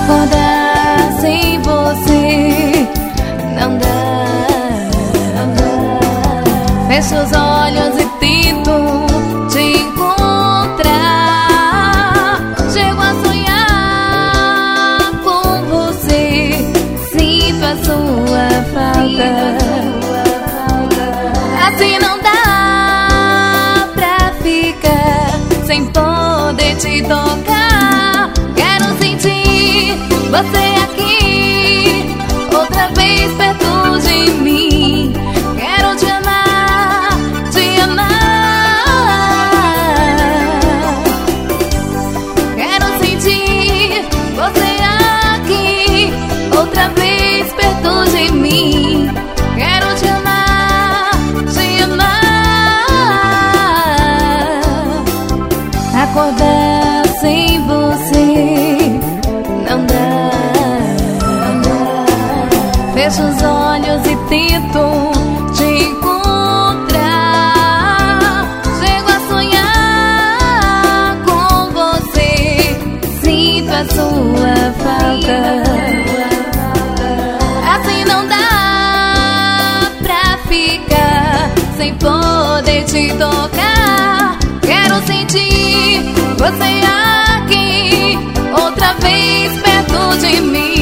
Acordar sem você não dá, não dá. Fecho os olhos e tento te encontrar. Chego a sonhar com você, sinto a sua falta. Assim não dá pra ficar sem poder te tocar. Quero sentir você aqui outra vez perto de mim. Quero te amar, te amar. Quero sentir você aqui outra vez perto de mim. Quero te amar, te amar. Acordar sem você não dá, não dá. Fecho os olhos e tento te encontrar. Chego a sonhar com você, sinto a sua falta. Assim não dá pra ficar sem poder te tocar. Quero sentir você aqui outra vez perto de mim.